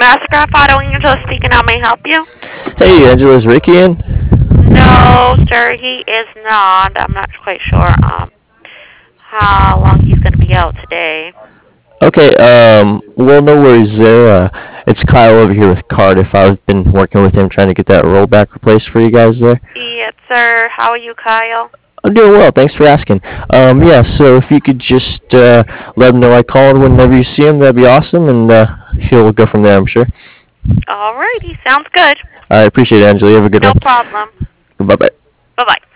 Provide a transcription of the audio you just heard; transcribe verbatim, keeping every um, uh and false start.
Mastercraft Auto Angela speaking. How may I help you? Hey, Angela, is Ricky in? No, sir, he is not. I'm not quite sure um how long he's going to be out today. Okay, um, well, no worries there. Uh, it's Kyle over here with Cardiff. I've been working with him trying to get that rollback replaced for you guys there. Yes, sir. How are you, Kyle? I'm doing well, thanks for asking. Um, yeah, so if you could just uh, let him know I called whenever you see him, that'd be awesome, and uh, he'll go from there, I'm sure. Alrighty, sounds good. I appreciate it, Angela. You have a good No one. problem. Bye-bye. Bye-bye.